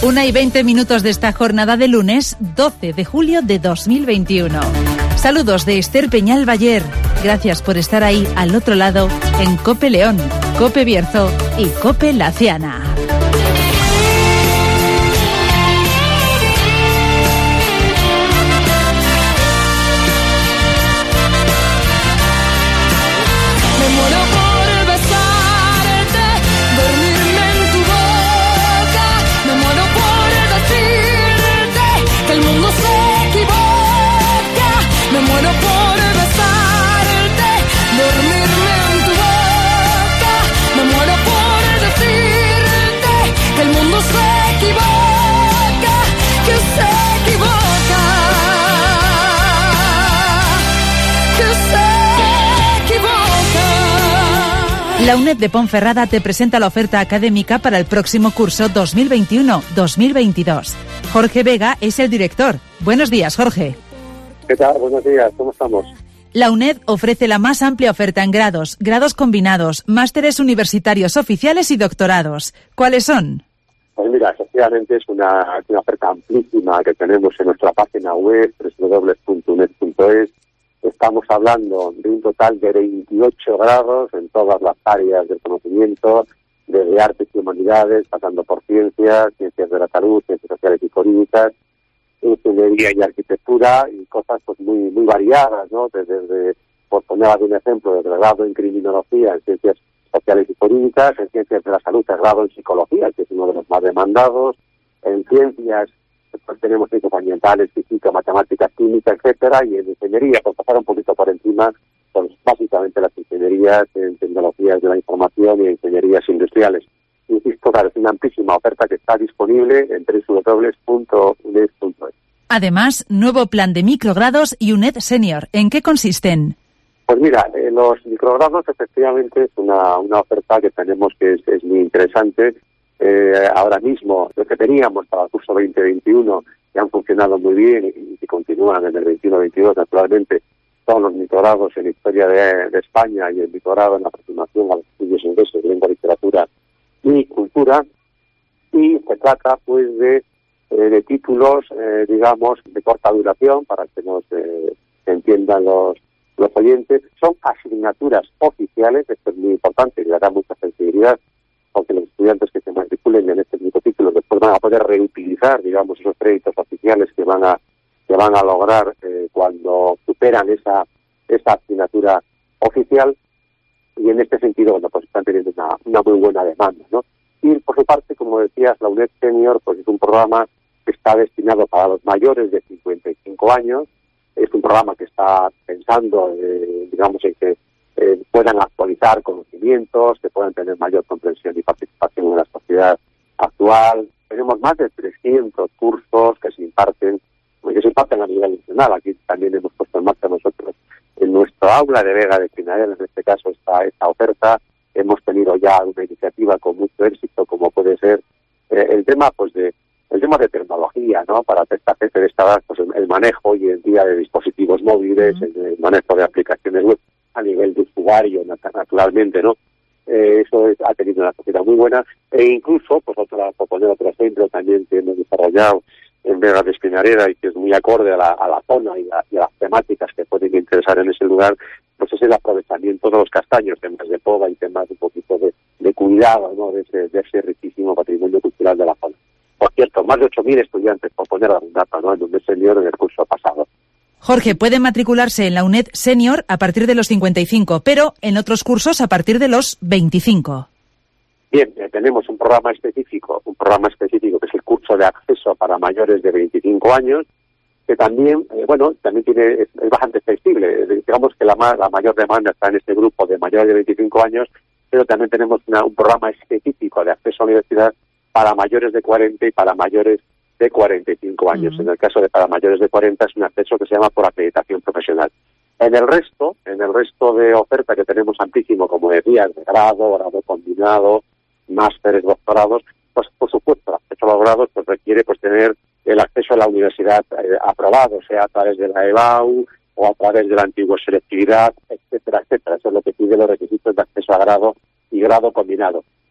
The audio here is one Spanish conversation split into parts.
1:20 de esta jornada de lunes 12 de julio de 2021. Saludos de Esther Peñal Bayer. Gracias por estar ahí al otro lado en COPE León, COPE Bierzo y COPE Laciana. La UNED de Ponferrada te presenta la oferta académica para el próximo curso 2021-2022. Jorge Vega es el director. Buenos días, Jorge. ¿Qué tal? Buenos días, ¿cómo estamos? La UNED ofrece la más amplia oferta en grados combinados, másteres universitarios oficiales y doctorados. ¿Cuáles son? Pues mira, efectivamente es una oferta amplísima que tenemos en nuestra página web, www.uned.es. Estamos hablando de un total de 28 grados en todas las áreas del conocimiento, desde artes y humanidades, pasando por ciencias de la salud, ciencias sociales y jurídicas, ingeniería y arquitectura, y cosas pues muy variadas, ¿no? Desde, por poner algún ejemplo, desde el grado en criminología, en ciencias sociales y jurídicas, en ciencias de la salud, el grado en psicología, que es uno de los más demandados, en ciencias pues tenemos ciencias ambientales, física, matemáticas, química, etcétera, y en ingeniería, por pasar un poquito por encima, pues básicamente las ingenierías en tecnologías de la información y ingenierías industriales. Insisto, claro, es una amplísima oferta que está disponible en www.uned.es. Además, nuevo plan de microgrados y UNED Senior. ¿En qué consisten? Pues mira, los microgrados efectivamente es una oferta que tenemos que es muy interesante. Ahora mismo, lo que teníamos para el curso 2021, que han funcionado muy bien y que continúan en el 21-22, naturalmente, son los microgrados en Historia de España y el microgrado en aproximación a los estudios ingleses, lengua, literatura y cultura. Y se trata, pues, de títulos, digamos, de corta duración, para que nos entiendan los oyentes. Son asignaturas oficiales, esto es muy importante, le dará mucha sensibilidad, porque los estudiantes que se matriculen en este microtítulo después van a poder reutilizar, digamos, esos créditos oficiales que van a lograr cuando superan esa asignatura oficial, y en este sentido, bueno, pues están teniendo una muy buena demanda, ¿no? Y por su parte, como decías, la UNED Senior, pues es un programa que está destinado para los mayores de 55 años, es un programa que está pensando, digamos, en que puedan actualizar conocimientos, que puedan tener mayor comprensión y participación en la sociedad actual. Tenemos más de 300 cursos que se imparten a nivel nacional. Aquí también hemos puesto en marcha nosotros en nuestro aula de Vega de Pinarel, en este caso esta oferta. Hemos tenido ya una iniciativa con mucho éxito, como puede ser el tema de tecnología, ¿no? Para esta gente de esta edad, pues el manejo hoy en día de dispositivos móviles, el manejo de aplicaciones web a nivel de usuario, naturalmente, ¿no? Eso ha tenido una acogida muy buena, e incluso, pues por poner otro ejemplo también que hemos desarrollado en Vega de Espinareda y que es muy acorde a la zona y a las temáticas que pueden interesar en ese lugar, pues es el aprovechamiento de los castaños, temas de poda y temas un poquito de cuidado, ¿no? de ese riquísimo patrimonio cultural de la zona. Por cierto, más de 8.000 estudiantes, por poner algún dato, ¿no? En UNED Senior en el curso pasado. Jorge, puede matricularse en la UNED Senior a partir de los 55, pero en otros cursos a partir de los 25. Bien, tenemos un programa específico que es el curso de acceso para mayores de 25 años, que también, es bastante flexible. Digamos que la mayor demanda está en este grupo de mayores de 25 años, pero también tenemos un programa específico de acceso a la universidad para mayores de 40 y para mayores de 45 años. En el caso de para mayores de 40 es un acceso que se llama por acreditación profesional. En el resto de oferta que tenemos amplísimo, como decías, de grado combinado, másteres, doctorados, pues por supuesto, el acceso a los grados pues requiere pues tener el acceso a la universidad aprobado, sea a través de la EBAU o a través de la antigua selectividad, etcétera, etcétera. Eso es lo que pide los requisitos de acceso a grado y grado combinado.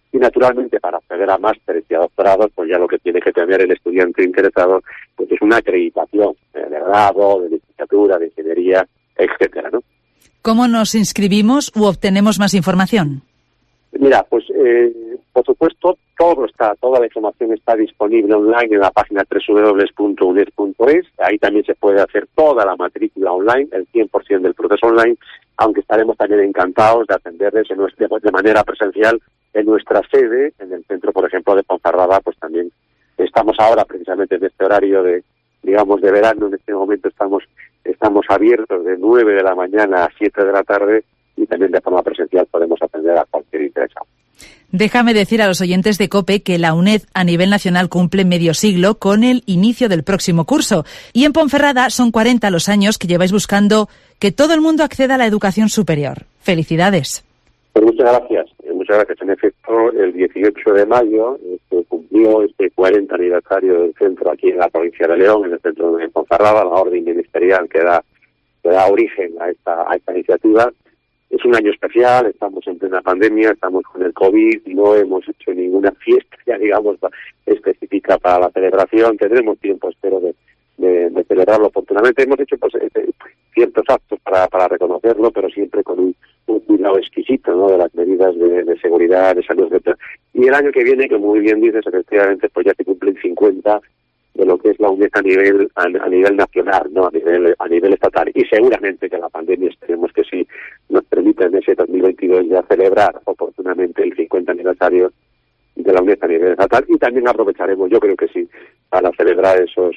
Y naturalmente para acceder a másteres y a doctorados, pues ya lo que tiene que tener el estudiante interesado pues es una acreditación de grado, de licenciatura, de ingeniería, etcétera, ¿no? ¿Cómo nos inscribimos u obtenemos más información? Mira, pues por supuesto toda la información está disponible online en la página www.uned.es. Ahí también se puede hacer toda la matrícula online, el 100% del proceso online, aunque estaremos también encantados de atenderles de manera presencial en nuestra sede, en el centro, por ejemplo, de Ponferrada. Pues también estamos ahora precisamente en este horario de verano. En este momento estamos abiertos de 9 de la mañana a 7 de la tarde, y también de forma presencial podemos atender a cualquier interesado. Déjame decir a los oyentes de COPE que la UNED a nivel nacional cumple medio siglo con el inicio del próximo curso. Y en Ponferrada son 40 los años que lleváis buscando que todo el mundo acceda a la educación superior. ¡Felicidades! Pues muchas gracias. En efecto, el 18 de mayo se cumplió este 40 aniversario del centro aquí en la provincia de León, en el centro de Ponferrada, la orden ministerial que da origen a esta iniciativa. Es un año especial, estamos en plena pandemia, estamos con el COVID, no hemos hecho ninguna fiesta, ya digamos, específica para la celebración. Tendremos tiempo, espero, de celebrarlo oportunamente. Hemos hecho ciertos actos para reconocerlo, pero siempre con un cuidado exquisito, ¿no?, de las medidas de seguridad, de salud, etcétera. Y el año que viene, que muy bien dices, efectivamente, pues ya se cumplen 50 de lo que es la UNED a nivel nacional, no a nivel estatal. Y seguramente que la pandemia, esperemos que sí nos permita en ese 2022 ya celebrar oportunamente el 50 aniversario de la UNED a nivel estatal, y también aprovecharemos, yo creo que sí, para celebrar esos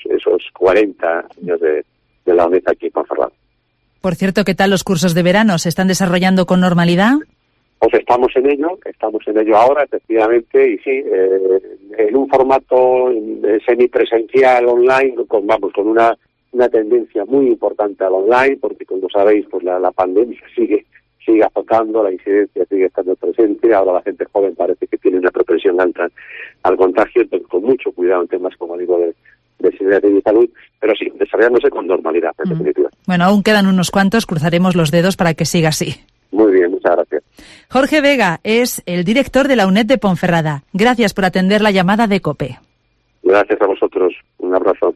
40 años de la UNED aquí en Ponferrada. Por cierto, ¿qué tal los cursos de verano? ¿Se están desarrollando con normalidad? Pues estamos en ello ahora, efectivamente, y sí, en un formato semipresencial online, con una tendencia muy importante al online, porque como sabéis, pues la pandemia sigue azotando, la incidencia sigue estando presente. Ahora la gente joven parece que tiene una propensión alta al contagio, entonces con mucho cuidado en temas, como digo, de seguridad y salud, pero sí, desarrollándose con normalidad, en definitiva. Bueno, aún quedan unos cuantos, cruzaremos los dedos para que siga así. Muy bien, muchas gracias. Jorge Vega es el director de la UNED de Ponferrada. Gracias por atender la llamada de COPE. Gracias a vosotros. Un abrazo.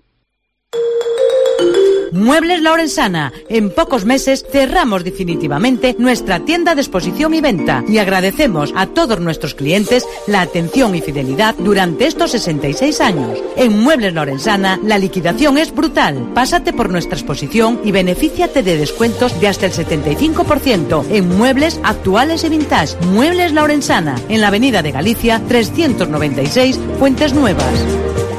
Muebles La Orensana. En pocos meses cerramos definitivamente nuestra tienda de exposición y venta, y agradecemos a todos nuestros clientes la atención y fidelidad durante estos 66 años. En Muebles La Orensana la liquidación es brutal. Pásate por nuestra exposición y benefíciate de descuentos de hasta el 75% en muebles actuales y vintage. Muebles La Orensana, en la Avenida de Galicia 396, Fuentes Nuevas.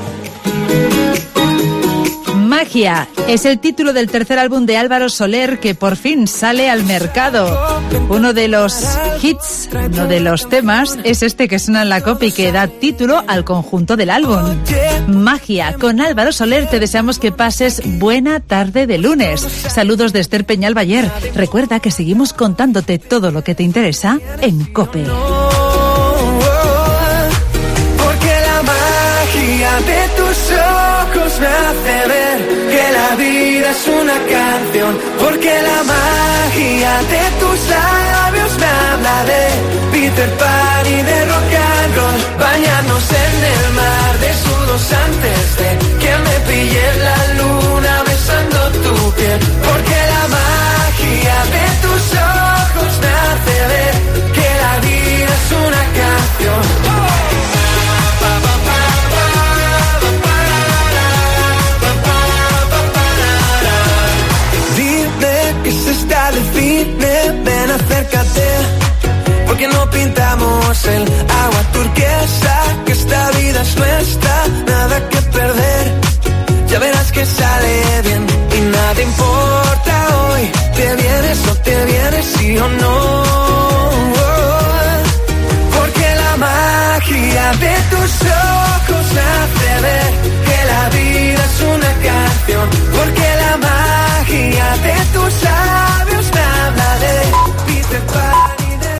Magia es el título del tercer álbum de Álvaro Soler, que por fin sale al mercado. Uno de los hits, uno de los temas, es este que suena en la COPE y que da título al conjunto del álbum. Magia, con Álvaro Soler te deseamos que pases buena tarde de lunes. Saludos de Esther Peñalbayer. Recuerda que seguimos contándote todo lo que te interesa en COPE. De tus ojos me hace ver que la vida es una canción, porque la magia de tus labios me habla de Peter Pan y de rock and roll. Bañarnos en el mar de sudos antes de que me pille la luna besando tu piel, porque la magia de tus ojos me hace ver que la vida es una canción. Ven, acércate, porque no pintamos el agua turquesa, que esta vida es nuestra, nada que perder, ya verás que sale bien y nada importa hoy, te vienes o te vienes, sí o no, porque la magia de tus ojos hace ver que la vida es una canción, porque